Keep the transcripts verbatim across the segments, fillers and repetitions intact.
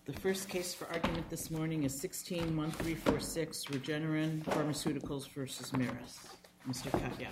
The first case for argument this morning is sixteen one three four six, Regeneron Pharmaceuticals versus Merus. Mister Katyal.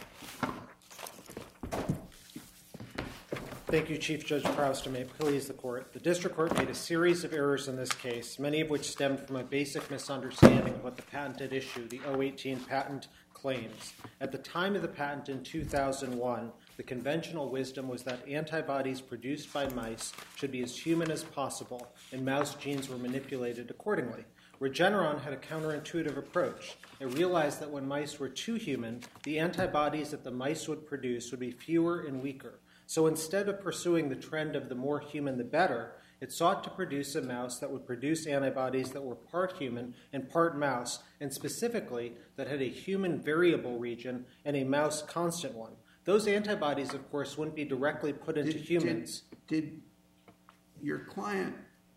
Thank you, Chief Judge Proust, and may it please the Court. The District Court made a series of errors in this case, many of which stemmed from a basic misunderstanding of what the patent at issue, the oh eighteen patent, claims. At the time of the patent in two thousand one, the conventional wisdom was that antibodies produced by mice should be as human as possible, and mouse genes were manipulated accordingly. Regeneron had a counterintuitive approach. It realized that when mice were too human, the antibodies that the mice would produce would be fewer and weaker. So instead of pursuing the trend of the more human the better, it sought to produce a mouse that would produce antibodies that were part human and part mouse, and specifically that had a human variable region and a mouse constant one. Those antibodies, of course, wouldn't be directly put into did, humans. Did, did your client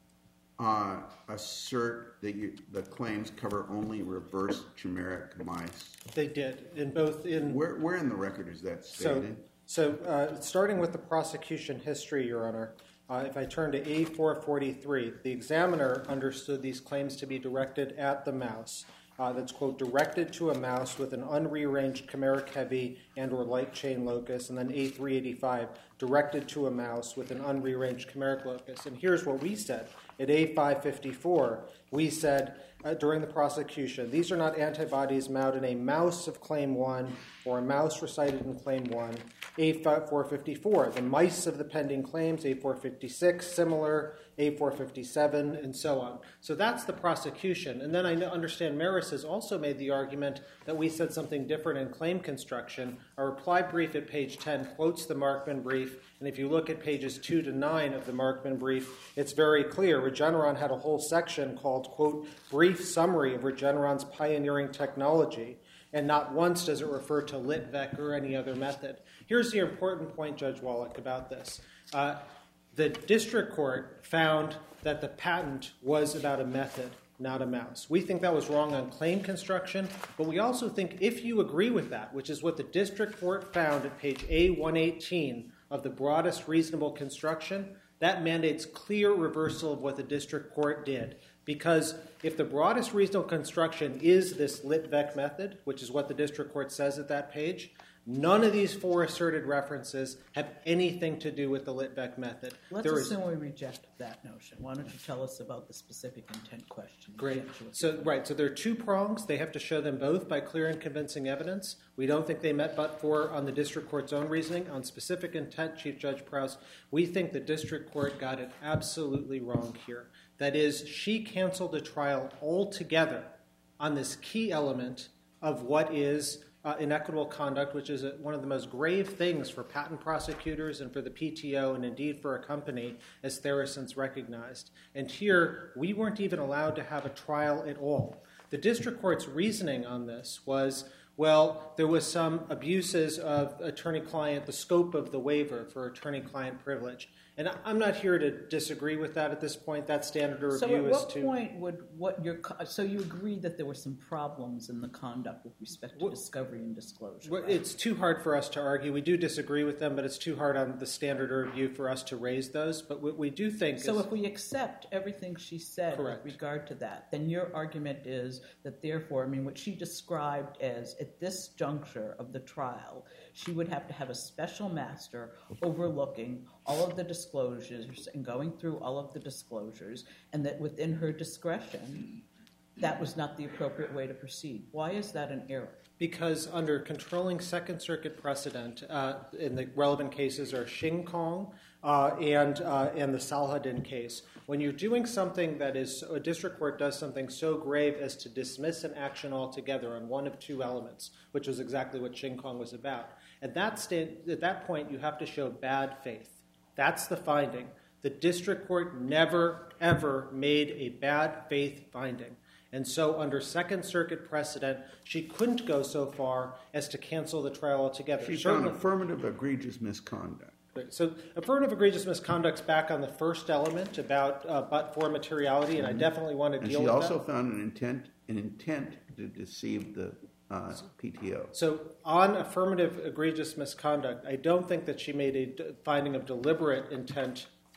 uh, assert that you, the claims cover only reverse chimeric mice? They did, in both in... Where, where in the record is that stated? So, so uh, starting with the prosecution history, Your Honor, uh, if I turn to A four forty-three, the examiner understood these claims to be directed at the mouse. Uh, that's, quote, directed to a mouse with an unrearranged chimeric heavy and or light chain locus, and then A three eighty-five, directed to a mouse with an unrearranged chimeric locus. And here's what we said. At A five fifty-four, we said uh, during the prosecution, these are not antibodies mounted in a mouse of Claim one or a mouse recited in Claim one. A four fifty-four, the mice of the pending claims, A four fifty-six, similar, A four fifty-seven, and so on. So that's the prosecution. And then I understand Merus has also made the argument that we said something different in claim construction. Our reply brief at page ten quotes the Markman brief, and if you look at pages two to nine of the Markman brief, it's very clear. Regeneron had a whole section called, quote, brief summary of Regeneron's pioneering technology, and not once does it refer to LitVec or any other method. Here's the important point, Judge Wallach, about this. Uh, the district court found that the patent was about a method, not a mouse. We think that was wrong on claim construction, but we also think if you agree with that, which is what the district court found at page A one eighteen of the broadest reasonable construction, that mandates clear reversal of what the district court did. Because if the broadest reasonable construction is this LitVec method, which is what the district court says at that page, none of these four asserted references have anything to do with the LitVec method. Let's there assume is... we reject that notion. Why don't you tell us about the specific intent question? Great. So, right, so there are two prongs. They have to show them both by clear and convincing evidence. We don't think they met but for on the district court's own reasoning. On specific intent, Chief Judge Proust, we think the district court got it absolutely wrong here. That is, she canceled the trial altogether on this key element of what is uh, inequitable conduct, which is a, one of the most grave things for patent prosecutors and for the P T O and indeed for a company, as Therescence recognized. And here, we weren't even allowed to have a trial at all. The district court's reasoning on this was, well, there was some abuses of attorney-client, the scope of the waiver for attorney-client privilege. And I'm not here to disagree with that at this point. That standard of review is to... So at what point would what your... So you agree that there were some problems in the conduct with respect to discovery and disclosure, well, right? It's too hard for us to argue. We do disagree with them, but it's too hard on the standard of review for us to raise those. But what we do think So is... if we accept everything she said Correct. with regard to that, then your argument is that therefore, I mean, what she described as at this juncture of the trial, she would have to have a special master overlooking all of the disclosures and going through all of the disclosures, and that within her discretion, that was not the appropriate way to proceed. Why is that an error? Because under controlling Second Circuit precedent, uh, in the relevant cases are Xing Kong uh, and uh, and the Salhadin case. When you're doing something that is, a district court does something so grave as to dismiss an action altogether on one of two elements, which was exactly what Xing Kong was about. At that sta- at that point, you have to show bad faith. That's the finding. The district court never, ever made a bad faith finding. And so under Second Circuit precedent, she couldn't go so far as to cancel the trial altogether. She Certainly, found affirmative egregious misconduct. So affirmative egregious misconduct's back on the first element about uh, but-for materiality, and mm-hmm. I definitely want to and deal with that. And she also found an intent, an intent to deceive the uh, P T O. So on affirmative egregious misconduct, I don't think that she made a d- finding of deliberate intent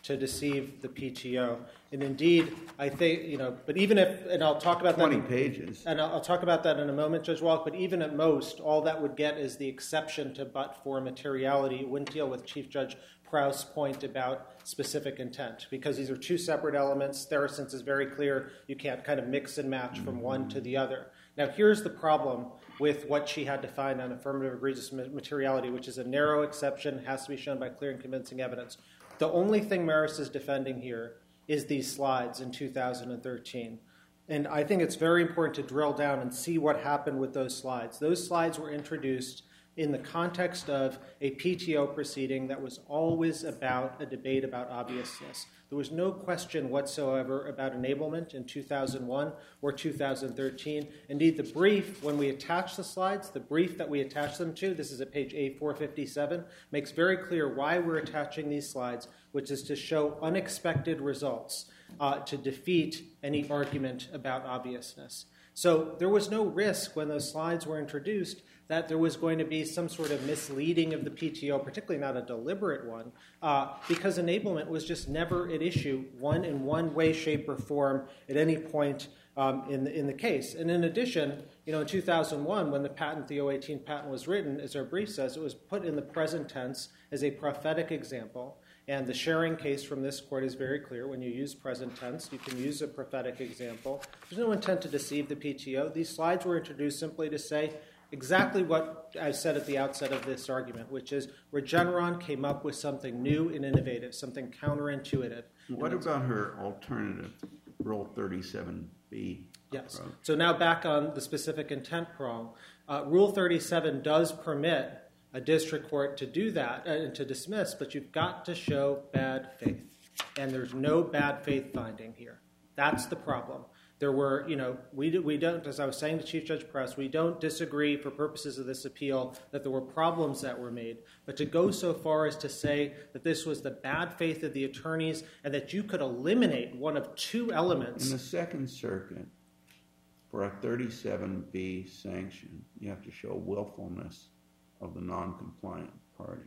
to deceive the P T O. And indeed, I think, you know, but even if, and I'll talk about twenty that. twenty pages. And I'll, I'll talk about that in a moment, Judge Wallach, but even at most, all that would get is the exception to but-for materiality. It wouldn't deal with Chief Judge Prowse's point about specific intent, because these are two separate elements. Therosense is very clear. You can't kind of mix and match from one to the other. Now, here's the problem with what she had to find on affirmative egregious materiality, which is a narrow exception, has to be shown by clear and convincing evidence. The only thing Maris is defending here is these slides in two thousand thirteen. And I think it's very important to drill down and see what happened with those slides. Those slides were introduced in the context of a P T O proceeding that was always about a debate about obviousness. There was no question whatsoever about enablement in two thousand one or two thousand thirteen. Indeed, the brief, when we attach the slides, the brief that we attach them to, this is at page A four fifty-seven, makes very clear why we're attaching these slides, which is to show unexpected results, uh, to defeat any argument about obviousness. So there was no risk when those slides were introduced that there was going to be some sort of misleading of the P T O, particularly not a deliberate one, uh, because enablement was just never at issue one in one way, shape, or form at any point um, in, the, in the case. And in addition, you know, in two thousand one, when the patent, the oh eighteen patent was written, as our brief says, it was put in the present tense as a prophetic example. And the sharing case from this court is very clear. When you use present tense, you can use a prophetic example. There's no intent to deceive the P T O. These slides were introduced simply to say exactly what I said at the outset of this argument, which is Regeneron came up with something new and innovative, something counterintuitive. What about her alternative, Rule thirty-seven B? Yes. Approach? So now back on the specific intent prong. Uh, Rule thirty-seven does permit a district court to do that and uh, to dismiss, but you've got to show bad faith. And there's no bad faith finding here. That's the problem. There were, you know, we, do, we don't, as I was saying to Chief Judge Press, we don't disagree for purposes of this appeal that there were problems that were made. But to go so far as to say that this was the bad faith of the attorneys and that you could eliminate one of two elements. In the Second Circuit, for a thirty-seven B sanction, you have to show willfulness of the non-compliant party.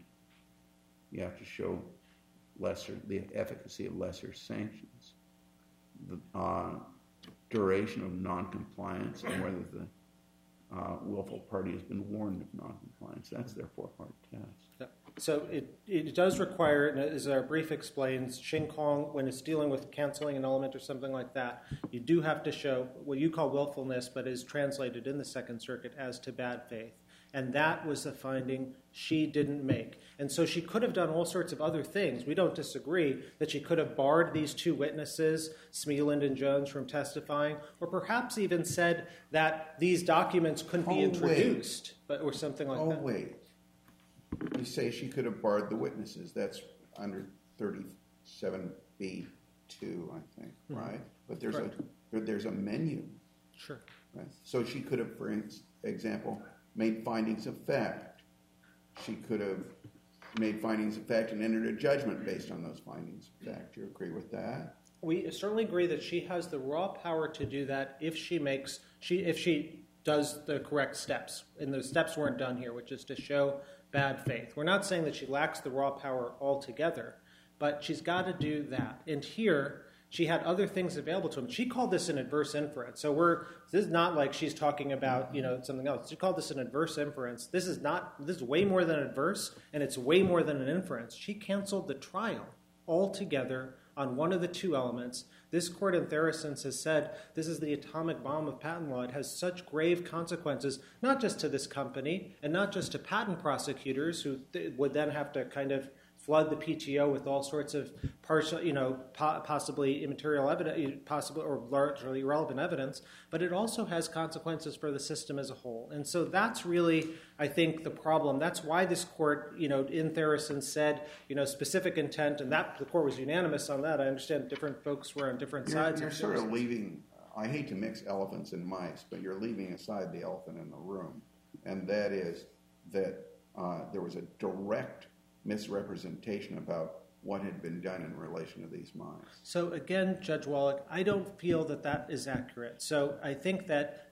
You have to show lesser, the efficacy of lesser sanctions, the uh, duration of non-compliance, and whether the uh, willful party has been warned of non-compliance. That's their four-part test. So it, it does require, as our brief explains, Shin Kong, when it's dealing with canceling an element or something like that, you do have to show what you call willfulness, but is translated in the Second Circuit as to bad faith. And that was a finding she didn't make. And so she could have done all sorts of other things. We don't disagree that she could have barred these two witnesses, Smealand and Jones, from testifying, or perhaps even said that these documents couldn't oh, be introduced, but or something like oh, that. Oh, wait. You say she could have barred the witnesses. That's under thirty-seven B two, I think, mm-hmm. right? But there's Correct. a there's a menu. Sure. Right? So she could have, for example, made findings of fact. She could have made findings of fact and entered a judgment based on those findings of fact. Do you agree with that? We certainly agree that she has the raw power to do that if she makes she if she does the correct steps. And the steps weren't done here, which is to show bad faith. We're not saying that she lacks the raw power altogether, but she's got to do that. And here, she had other things available to him. She called this an adverse inference. So we're this is not like she's talking about, you know, something else. She called this an adverse inference. This is not this is way more than adverse, and it's way more than an inference. She canceled the trial altogether on one of the two elements. This court in Therosense has said this is the atomic bomb of patent law. It has such grave consequences, not just to this company and not just to patent prosecutors who th- would then have to kind of flood the P T O with all sorts of partial, you know, po- possibly immaterial evidence, possibly or largely irrelevant evidence, but it also has consequences for the system as a whole. And so that's really, I think, the problem. That's why this court, you know, in Therosense said, you know, specific intent, and that the court was unanimous on that. I understand different folks were on different you're, sides. You're of sort of leaving, I hate to mix elephants and mice, but you're leaving aside the elephant in the room, and that is that uh, there was a direct misrepresentation about what had been done in relation to these mines. So again, Judge Wallach, I don't feel that that is accurate. So I think that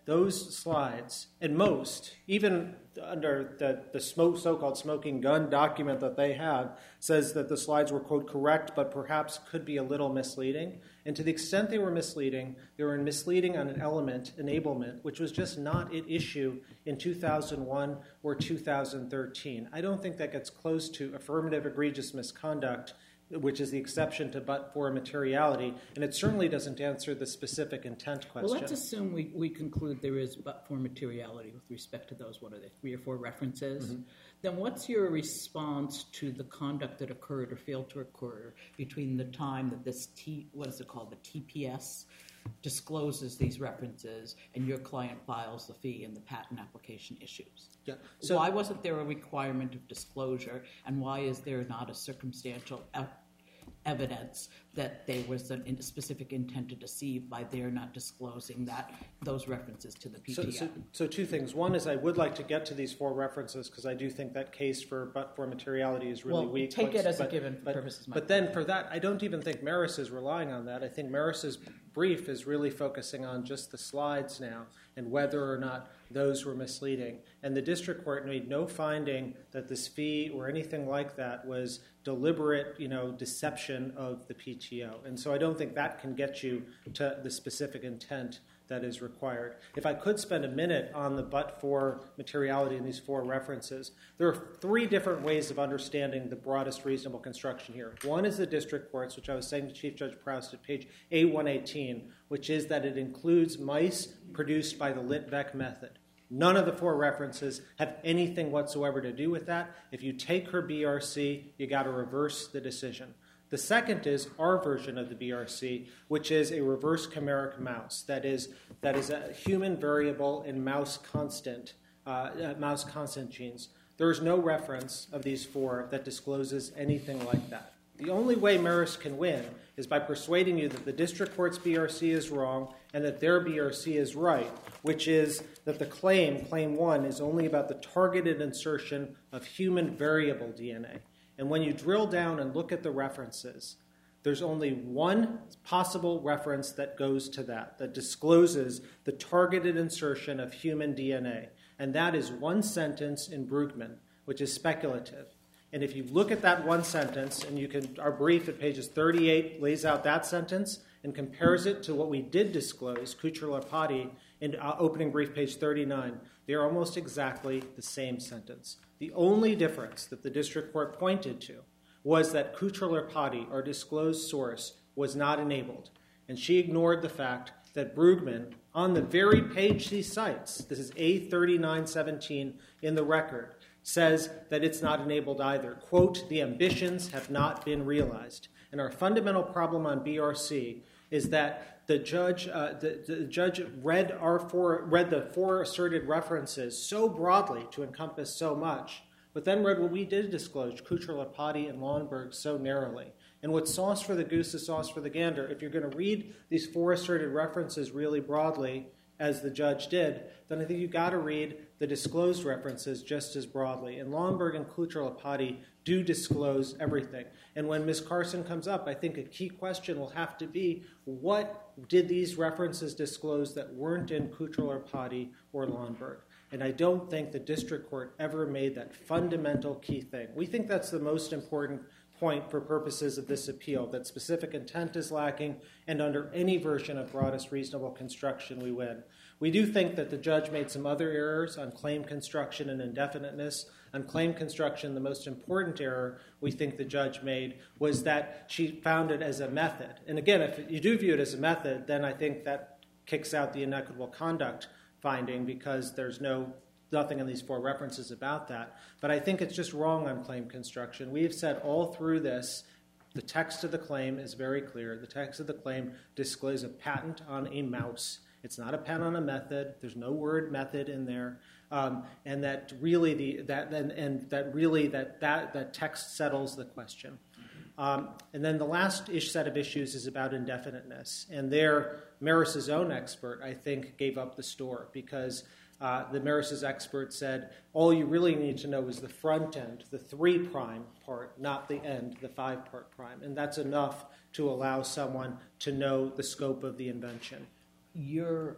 those slides, and most, even under the, the smoke, so-called smoking gun document that they have, says that the slides were, quote, correct, but perhaps could be a little misleading. And to the extent they were misleading, they were misleading on an element, enablement, which was just not at issue in two thousand one or two thousand thirteen. I don't think that gets close to affirmative egregious misconduct, which is the exception to but-for materiality, and it certainly doesn't answer the specific intent question. Well, let's assume we, we conclude there is but-for materiality with respect to those, what are they, three or four references? Mm-hmm. Then what's your response to the conduct that occurred or failed to occur between the time that this T, what is it called, the T P S discloses these references and your client files the fee and the patent application issues? Yeah. So why wasn't there a requirement of disclosure, and why is there not a circumstantial e- evidence that there was a in, specific intent to deceive by their not disclosing that those references to the P T O? So, so, so two things. One is I would like to get to these four references because I do think that case for but-for materiality is really well, weak. Take but, it as but, a given for but, purposes. But then for that, I don't even think Maris is relying on that. I think Maris's brief is really focusing on just the slides now and whether or not those were misleading. And the district court made no finding that this fee or anything like that was deliberate, you know, deception of the P T O. And so I don't think that can get you to the specific intent that is required. If I could spend a minute on the but-for materiality in these four references, there are three different ways of understanding the broadest reasonable construction here. One is the district court's, which I was saying to Chief Judge Proust at page A one eighteen, which is that it includes mice produced by the Litvec method. None of the four references have anything whatsoever to do with that. If you take her B R C, you got to reverse the decision. The second is our version of the B R C, which is a reverse chimeric mouse. That is, that is a human variable in mouse constant, uh, mouse constant genes. There is no reference of these four that discloses anything like that. The only way Maris can win is by persuading you that the district court's B R C is wrong and that their B R C is right, which is that the claim, claim one, is only about the targeted insertion of human variable D N A. And when you drill down and look at the references, there's only one possible reference that goes to that, that discloses the targeted insertion of human D N A. And that is one sentence in Brueggemann, which is speculative. And if you look at that one sentence, and you can, our brief at pages thirty-eight lays out that sentence and compares it to what we did disclose, Kucher-Lipati, in uh, opening brief page thirty-nine, they are almost exactly the same sentence. The only difference that the district court pointed to was that Kucher-Lipati, our disclosed source, was not enabled. And she ignored the fact that Brueggemann, on the very page she cites, this is A thirty-nine seventeen in the record, says that it's not enabled either. Quote, the ambitions have not been realized. And our fundamental problem on B R C is that the judge, uh, the, the judge read our four, read the four asserted references so broadly to encompass so much, but then read what we did disclose, Kucher-Lipati and Lauenberg, so narrowly. And what's sauce for the goose is sauce for the gander. If you're going to read these four asserted references really broadly, as the judge did, then I think you've got to read the disclosed references just as broadly. And Lauenberg and Kucher-Lipati do disclose everything. And when Miz Carson comes up, I think a key question will have to be, what did these references disclose that weren't in Kucher-Lipati or Lauenberg? And I don't think the district court ever made that fundamental key thing. We think that's the most important point for purposes of this appeal, that specific intent is lacking, and under any version of broadest reasonable construction, we win. We do think that the judge made some other errors on claim construction and indefiniteness. On claim construction, the most important error we think the judge made was that she found it as a method. And again, if you do view it as a method, then I think that kicks out the inequitable conduct finding because there's no nothing in these four references about that. But I think it's just wrong on claim construction. We've said all through this, the text of the claim is very clear. The text of the claim discloses a patent on a mouse. It's not a patent on a method. There's no word method in there. Um, and that really the that and, and that really that, that that text settles the question. Um, and then the last ish set of issues is about indefiniteness. And there, Maris's own expert, I think, gave up the store because Uh, the Maris's expert said, all you really need to know is the front end, the three prime part, not the end, the five part prime. And that's enough to allow someone to know the scope of the invention. Your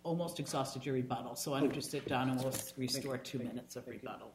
almost exhausted your rebuttal, so why don't you sit down and we'll restore two minutes of rebuttal.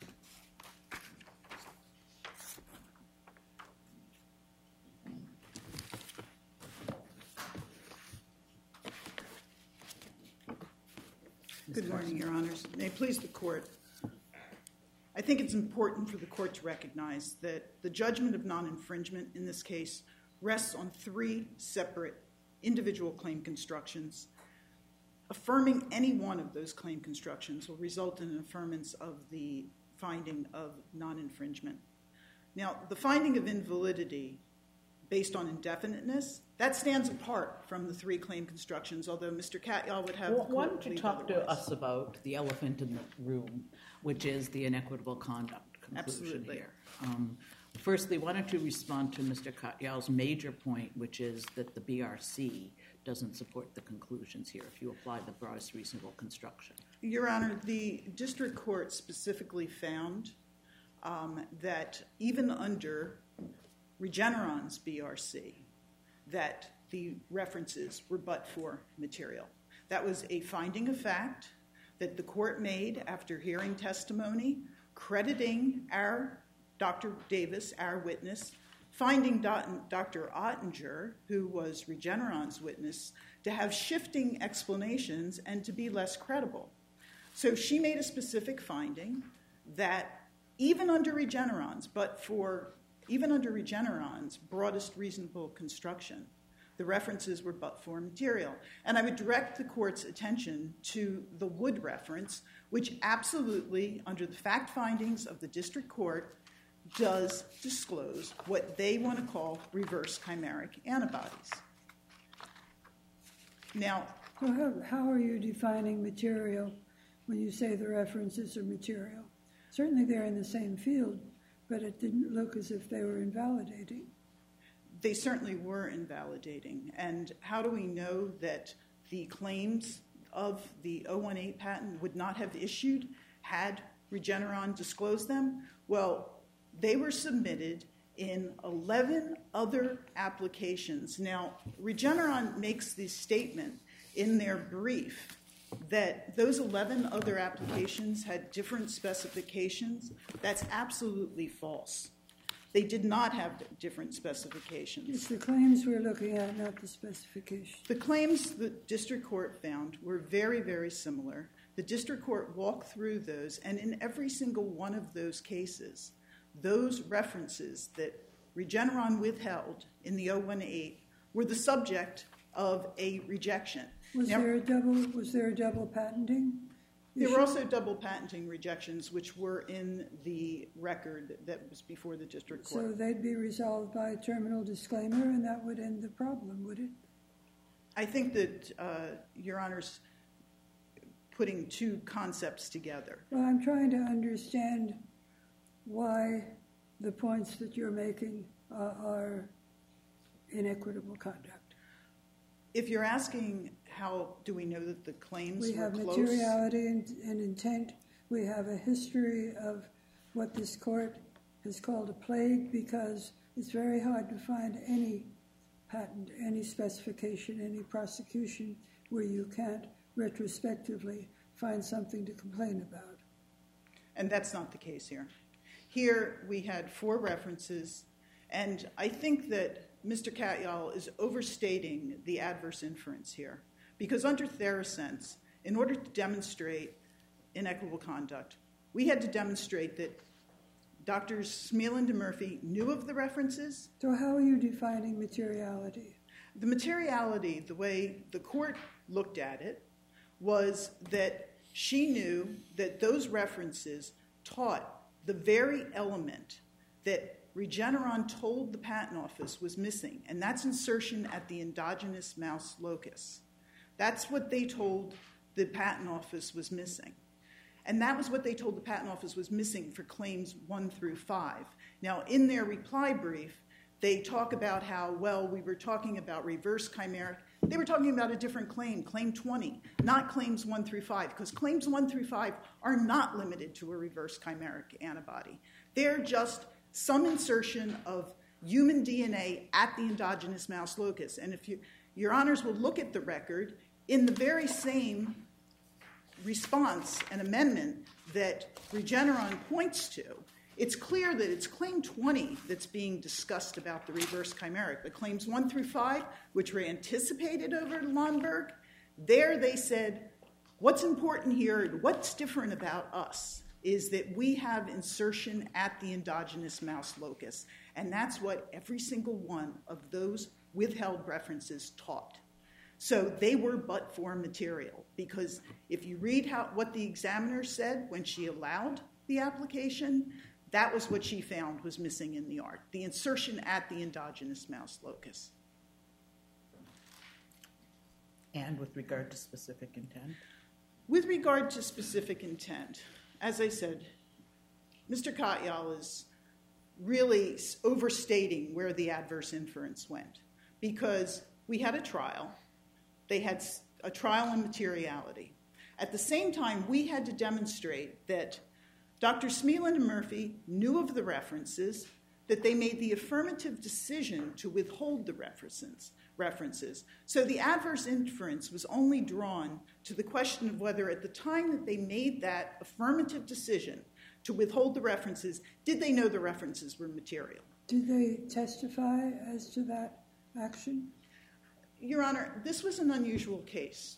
Good morning, Your Honors. May it please the Court. I think it's important for the Court to recognize that the judgment of non-infringement in this case rests on three separate individual claim constructions. Affirming any one of those claim constructions will result in an affirmance of the finding of non-infringement. Now, the finding of invalidity based on indefiniteness, that stands apart from the three claim constructions, although Mister Katyal would have... Well, why don't you talk otherwise. to us about the elephant in the room, which is the inequitable conduct conclusion Absolutely. here. Um, firstly, why don't you respond to Mister Katyal's major point, which is that the B R C doesn't support the conclusions here if you apply the broadest reasonable construction. Your Honor, the district court specifically found um, that even under Regeneron's B R C, that the references were but-for material. That was a finding of fact that the court made after hearing testimony, crediting our Doctor Davis, our witness, finding Doctor Ottinger, who was Regeneron's witness, to have shifting explanations and to be less credible. So she made a specific finding that even under Regeneron's, but for even under Regeneron's broadest reasonable construction, the references were but-for material. And I would direct the court's attention to the Wood reference, which absolutely, under the fact findings of the district court, does disclose what they want to call reverse chimeric antibodies. Now, well, how, how are you defining material when you say the references are material? Certainly they're in the same field, but it didn't look as if they were invalidating. They certainly were invalidating. And how do we know that the claims of the oh one eight patent would not have issued had Regeneron disclosed them? Well, they were submitted in eleven other applications. Now, Regeneron makes this statement in their brief that those eleven other applications had different specifications. That's absolutely false. They did not have different specifications. It's the claims we're looking at, not the specifications. The claims the district court found were very, very similar. The district court walked through those, and in every single one of those cases, those references that Regeneron withheld in the oh one eight were the subject of a rejection. Was now, there a double? Was there a double patenting? There were also double patenting rejections, which were in the record that was before the district court. So they'd be resolved by a terminal disclaimer, and that would end the problem, would it? I think that uh, Your Honor's putting two concepts together. Well, I'm trying to understand why the points that you're making uh, are inequitable conduct. If you're asking how do we know that the claims we were have close? Materiality and, and intent. We have a history of what this court has called a plague, because it's very hard to find any patent, any specification, any prosecution where you can't retrospectively find something to complain about. And that's not the case here. Here we had four references, and I think that Mister Katyal is overstating the adverse inference here. Because under Theracense, in order to demonstrate inequitable conduct, we had to demonstrate that Doctors Smealand and Murphy knew of the references. So how are you defining materiality? The materiality, the way the court looked at it, was that she knew that those references taught the very element that Regeneron told the patent office was missing, and that's insertion at the endogenous mouse locus. That's what they told the patent office was missing. And that was what they told the patent office was missing for claims one through five. Now, in their reply brief, they talk about how, well, we were talking about reverse chimeric. They were talking about a different claim, claim twenty, not claims one through five, because claims one through five are not limited to a reverse chimeric antibody. They're just some insertion of human D N A at the endogenous mouse locus. And if you, your honors will look at the record, in the very same response and amendment that Regeneron points to, it's clear that it's Claim twenty that's being discussed about the reverse chimeric. The Claims one through five, which were anticipated over Lundberg, there they said, what's important here, what's different about us, is that we have insertion at the endogenous mouse locus. And that's what every single one of those withheld references taught. So they were but-for material, because if you read how, what the examiner said when she allowed the application, that was what she found was missing in the art, the insertion at the endogenous mouse locus. And with regard to specific intent? With regard to specific intent, as I said, Mister Katyal is really overstating where the adverse inference went, because we had a trial. They had a trial on materiality. At the same time, we had to demonstrate that Doctor Smealand and Murphy knew of the references, that they made the affirmative decision to withhold the references. references. So the adverse inference was only drawn to the question of whether at the time that they made that affirmative decision to withhold the references, did they know the references were material? Did they testify as to that action? Your Honor, this was an unusual case.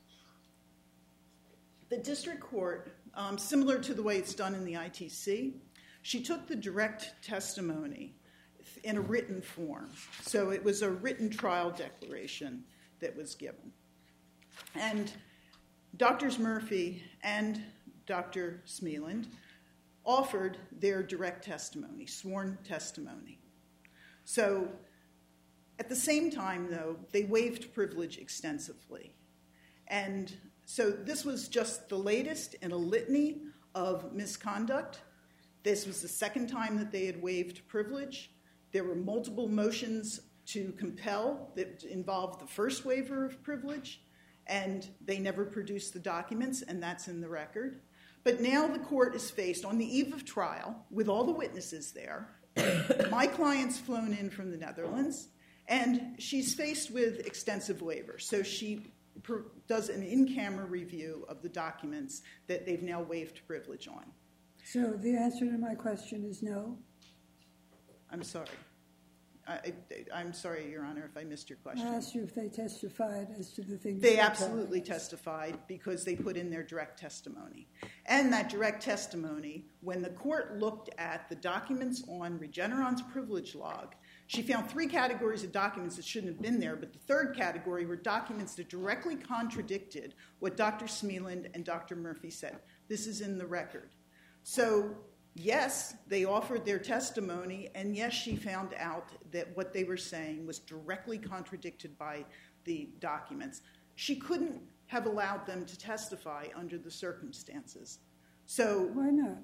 The district court, um, similar to the way it's done in the I T C, she took the direct testimony in a written form. So it was a written trial declaration that was given. And Doctors Murphy and Doctor Smealand offered their direct testimony, sworn testimony. So at the same time, though, they waived privilege extensively. And so this was just the latest in a litany of misconduct. This was the second time that they had waived privilege. There were multiple motions to compel that involved the first waiver of privilege, and they never produced the documents, and that's in the record. But now the court is faced on the eve of trial with all the witnesses there. My client's flown in from the Netherlands, and she's faced with extensive waivers. So she per- does an in-camera review of the documents that they've now waived privilege on. So the answer to my question is no? I'm sorry. I, I, I'm sorry, Your Honor, if I missed your question. I asked you if they testified as to the things They they absolutely told us. testified because they put in their direct testimony. And that direct testimony, when the court looked at the documents on Regeneron's privilege log, she found three categories of documents that shouldn't have been there, but the third category were documents that directly contradicted what Doctor Smealand and Doctor Murphy said. This is in the record. So yes, they offered their testimony, and yes, she found out that what they were saying was directly contradicted by the documents. She couldn't have allowed them to testify under the circumstances. So why not?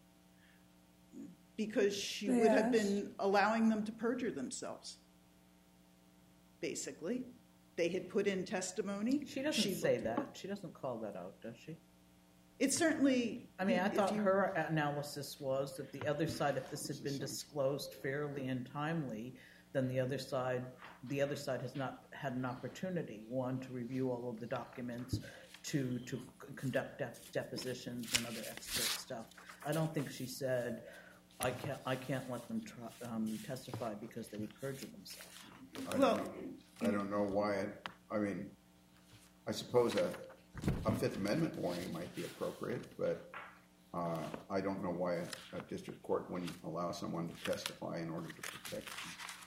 Because she They would have asked. been allowing them to perjure themselves, basically. They had put in testimony. She doesn't She say looked- that. She doesn't call that out, does she? It's certainly... I mean, I if thought you- her analysis was that the other side, if this had been disclosed fairly and timely, then the other side, the other side has not had an opportunity, one, to review all of the documents, two, to c- conduct dep- depositions and other expert stuff. I don't think she said, I can't, I can't let them try, um, testify because they would perjure themselves. I Well- don't, I don't know why it, I mean, I suppose a, a Fifth Amendment warning might be appropriate, but uh, I don't know why a, a district court wouldn't allow someone to testify in order to protect them.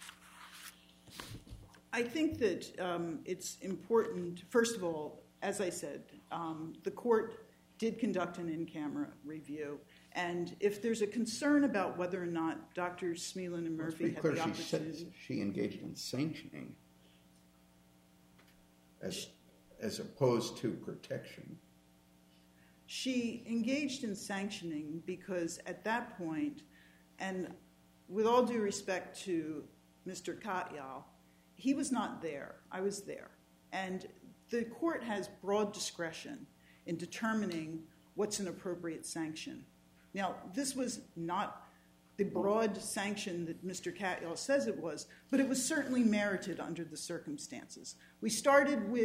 I think that um, it's important, first of all, as I said, um, the court did conduct an in-camera review, and if there's a concern about whether or not Doctors Smealand and Let's Murphy be had clear, the she said opportunity... she engaged in sanctioning as, as opposed to protection. She engaged in sanctioning because at that point, and with all due respect to Mister Katyal, he was not there. I was there. And the court has broad discretion in determining what's an appropriate sanction. Now, this was not the broad sanction that Mister Katyal says it was, but it was certainly merited under the circumstances. We started with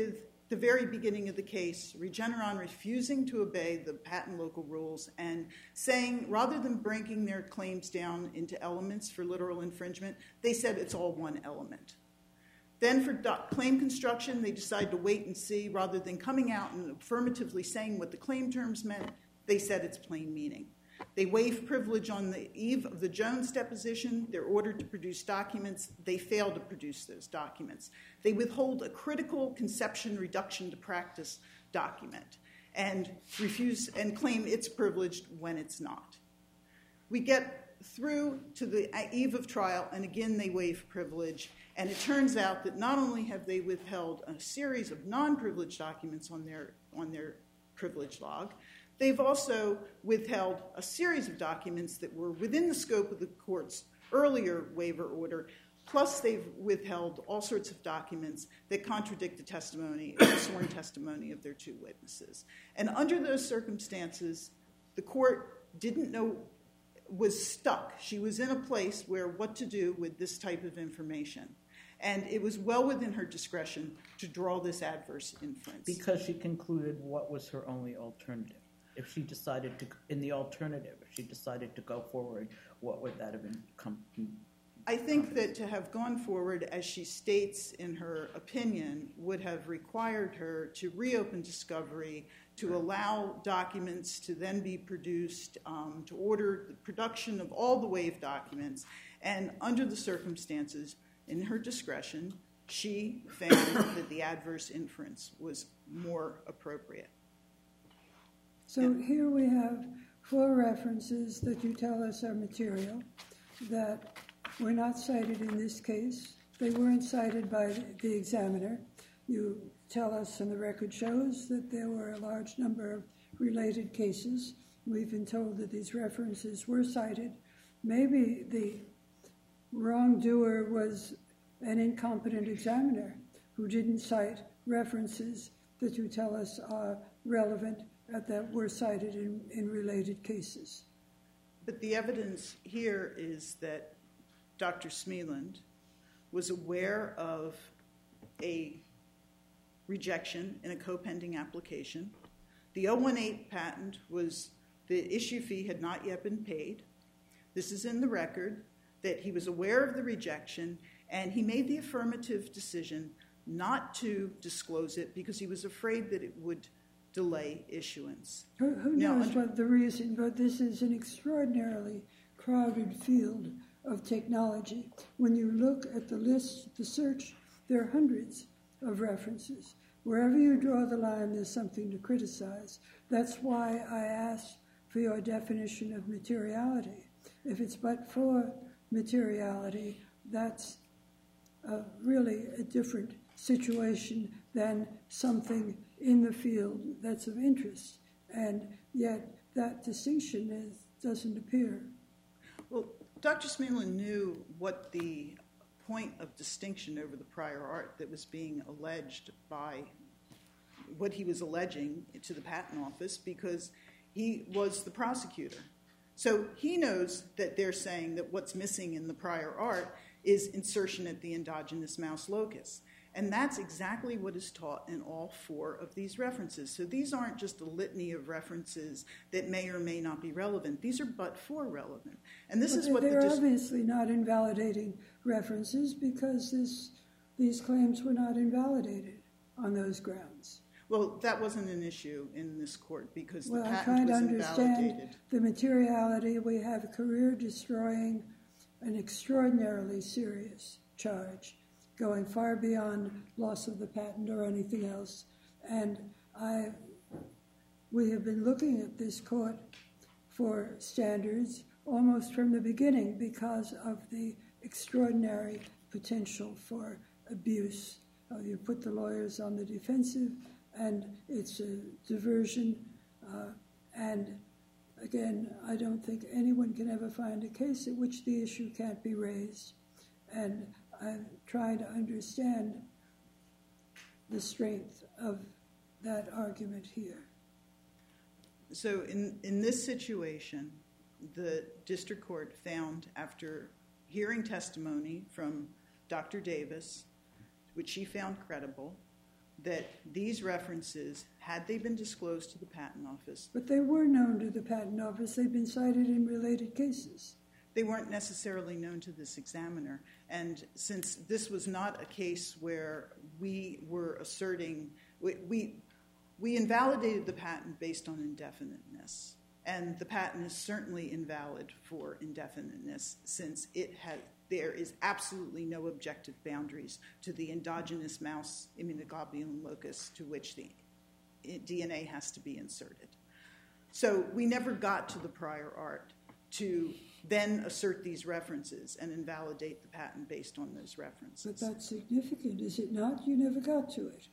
the very beginning of the case, Regeneron refusing to obey the patent local rules and saying, rather than breaking their claims down into elements for literal infringement, they said it's all one element. Then for claim construction, they decided to wait and see. Rather than coming out and affirmatively saying what the claim terms meant, they said it's plain meaning. They waived privilege on the eve of the Jones deposition. They're ordered to produce documents. They failed to produce those documents. They withhold a critical conception reduction to practice document and refuse and claim it's privileged when it's not. We get through to the eve of trial, and again they waive privilege. And it turns out that not only have they withheld a series of non-privileged documents on their, on their privilege log, they've also withheld a series of documents that were within the scope of the court's earlier waiver order, plus they've withheld all sorts of documents that contradict the testimony, the sworn testimony of their two witnesses. And under those circumstances, the court didn't know, was stuck. She was in a place where what to do with this type of information. And it was well within her discretion to draw this adverse inference. Because she concluded what was her only alternative. If she decided to, in the alternative, if she decided to go forward, what would that have come? I think that to have gone forward, as she states in her opinion, would have required her to reopen discovery, to allow documents to then be produced, um, to order the production of all the waived documents. And under the circumstances, in her discretion, she found that the adverse inference was more appropriate. So here we have four references that you tell us are material that were not cited in this case. They weren't cited by the examiner. You tell us, and the record shows, that there were a large number of related cases. We've been told that these references were cited. Maybe the wrongdoer was an incompetent examiner who didn't cite references that you tell us are relevant uh, that were cited in, in related cases. But the evidence here is that Doctor Smealand was aware of a rejection in a co-pending application. The oh one eight patent was, the issue fee had not yet been paid. This is in the record, that he was aware of the rejection, and he made the affirmative decision not to disclose it because he was afraid that it would delay issuance. Who, who now, knows under, what the reason, but this is an extraordinarily crowded field of technology. When you look at the list, the search, there are hundreds of references. Wherever you draw the line, there's something to criticize. That's why I asked for your definition of materiality. If it's but for materiality, that's uh, really a different situation than something in the field that's of interest. And yet that distinction is, doesn't appear. Well, Doctor Smealand knew what the point of distinction over the prior art that was being alleged by what he was alleging to the patent office because he was the prosecutor. So he knows that they're saying that what's missing in the prior art is insertion at the endogenous mouse locus. And that's exactly what is taught in all four of these references. So these aren't just a litany of references that may or may not be relevant. These are but for relevant. And this but is what they're the obviously not invalidating references because this, these claims were not invalidated on those grounds. Well, that wasn't an issue in this court because well, the I'm patent trying to was understand invalidated. The materiality. We have a career-destroying, an extraordinarily serious charge, going far beyond loss of the patent or anything else. And I, we have been looking at this court for standards almost from the beginning because of the extraordinary potential for abuse. Uh, you put the lawyers on the defensive, and it's a diversion. Uh, and again, I don't think anyone can ever find a case in which the issue can't be raised. And I'm trying to understand the strength of that argument here. So in, in this situation, the district court found, after hearing testimony from Doctor Davis, which she found credible, that these references, had they been disclosed to the Patent Office... But they were known to the Patent Office. They've been cited in related cases. They weren't necessarily known to this examiner. And since this was not a case where we were asserting... We, we, we invalidated the patent based on indefiniteness. And the patent is certainly invalid for indefiniteness since it has... There is absolutely no objective boundaries to the endogenous mouse immunoglobulin locus to which the D N A has to be inserted. So we never got to the prior art to then assert these references and invalidate the patent based on those references. But that's significant, is it not? You never got to it.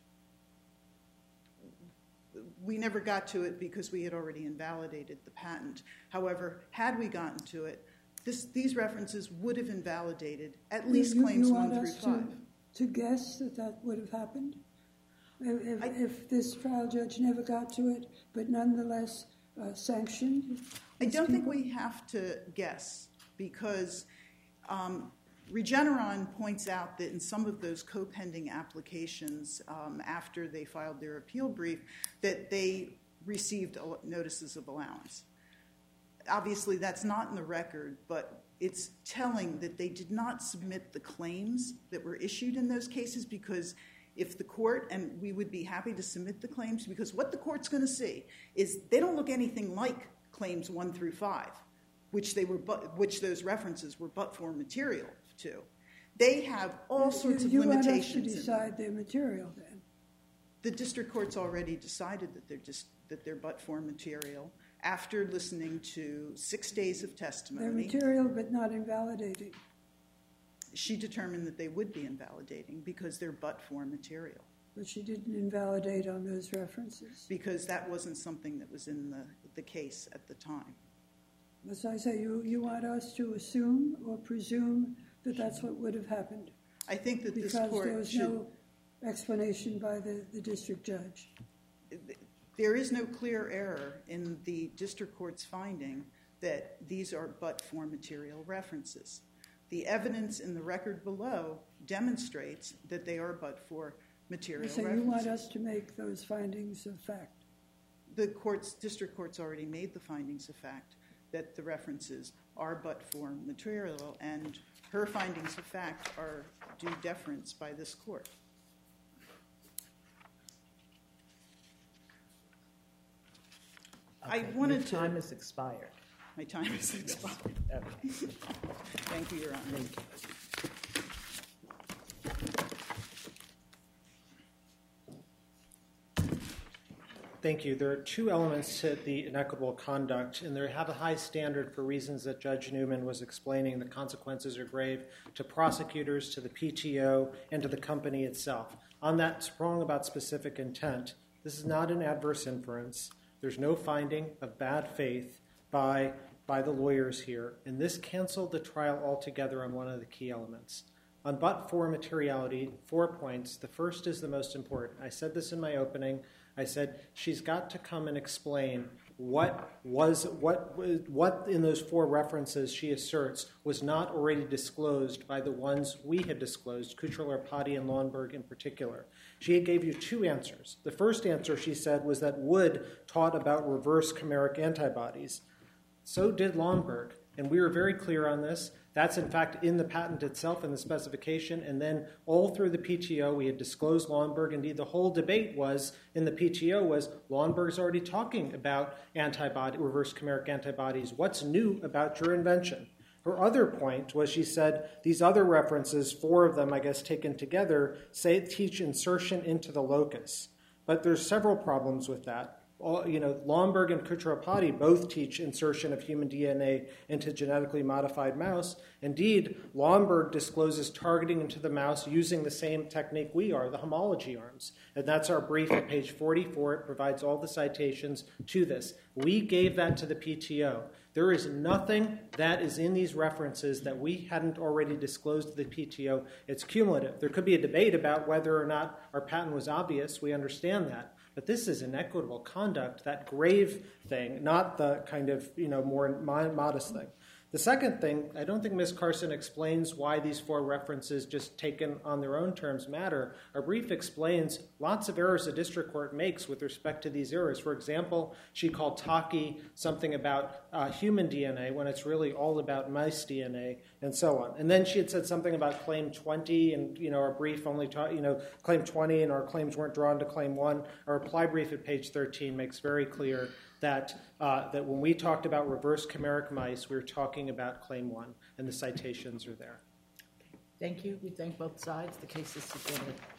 We never got to it because we had already invalidated the patent. However, had we gotten to it, This, these references would have invalidated at least you, claims you one want through us five. To, to guess that that would have happened? If, if, I, if this trial judge never got to it, but nonetheless uh, sanctioned? I don't people? think we have to guess because um, Regeneron points out that in some of those co-pending applications um, after they filed their appeal brief that they received notices of allowance. Obviously, that's not in the record, but it's telling that they did not submit the claims that were issued in those cases because if the court, and we would be happy to submit the claims, because what the court's going to see is they don't look anything like claims one through five, which they were, but, which those references were but-for material to. They have all sorts you, of you limitations. You want us to decide their material then? The district court's already decided that they're just that they're but-for material. After listening to six days of testimony... They're material but not invalidating. She determined that they would be invalidating because they're but-for material. But she didn't invalidate on those references. Because that wasn't something that was in the, the case at the time. As I say, you, you want us to assume or presume that that's what would have happened? I think that because this court there was should... no explanation by the, the district judge. There is no clear error in the district court's finding that these are but-for material references. The evidence in the record below demonstrates that they are but-for material so references. You want us to make those findings of fact? The court's, district court's already made the findings of fact that the references are but-for material, and her findings of fact are due deference by this court. Okay. I wanted Your time to... has expired. My time has expired. Okay. Thank you, Your Honor. Thank you. Thank you. There are two elements to the inequitable conduct, and they have a high standard for reasons that Judge Newman was explaining. The consequences are grave to prosecutors, to the P T O, and to the company itself. On that, it's wrong about specific intent. This is not an adverse inference. There's no finding of bad faith by, by the lawyers here, and this canceled the trial altogether on one of the key elements. On but-for materiality, four points. The first is the most important. I said this in my opening. I said she's got to come and explain what was what what in those four references she asserts was not already disclosed by the ones we had disclosed, Kucherler-Patti and Lawnberg in particular. She gave you two answers. The first answer, she said, was that Wood taught about reverse chimeric antibodies. So did Lawnberg, and we were very clear on this. That's, in fact, in the patent itself, in the specification, and then all through the P T O, we had disclosed Lawnberg. Indeed, the whole debate was, in the P T O, was Lawnberg's already talking about antibody, reverse chimeric antibodies. What's new about your invention? Her other point was she said these other references, four of them, I guess, taken together, say teach insertion into the locus. But there's several problems with that. All, you know, Lawnberg and Kucherler-Patti both teach insertion of human D N A into genetically modified mouse. Indeed, Lawnberg discloses targeting into the mouse using the same technique we are, the homology arms. And that's our brief at page forty-four. It provides all the citations to this. We gave that to the P T O. There is nothing that is in these references that we hadn't already disclosed to the P T O. It's cumulative. There could be a debate about whether or not our patent was obvious. We understand that. But this is inequitable conduct, that grave thing, not the kind of, you know, more modest thing. The second thing, I don't think Miz Carson explains why these four references just taken on their own terms matter. Our brief explains lots of errors the district court makes with respect to these errors. For example, she called Taki something about uh, human D N A when it's really all about mice D N A, and so on. And then she had said something about claim twenty, and you know our brief only taught you know claim twenty, and our claims weren't drawn to claim one. Our reply brief at page thirteen makes very clear that uh, that when we talked about reverse chimeric mice, we were talking about claim one, and the citations are there. Thank you. We thank both sides. The case is submitted.